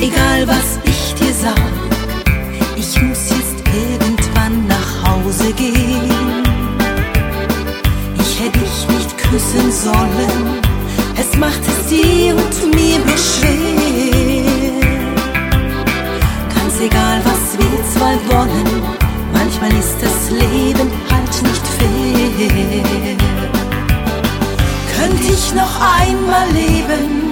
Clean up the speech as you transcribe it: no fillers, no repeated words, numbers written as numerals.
Egal was ich dir sag, ich muss jetzt irgendwann nach Hause gehen. Ich hätte dich nicht küssen sollen, es macht es dir und mir nur schwer. Ganz egal was wir zwei wollen, manchmal ist das Leben halt nicht fair. Könnte ich noch einmal leben,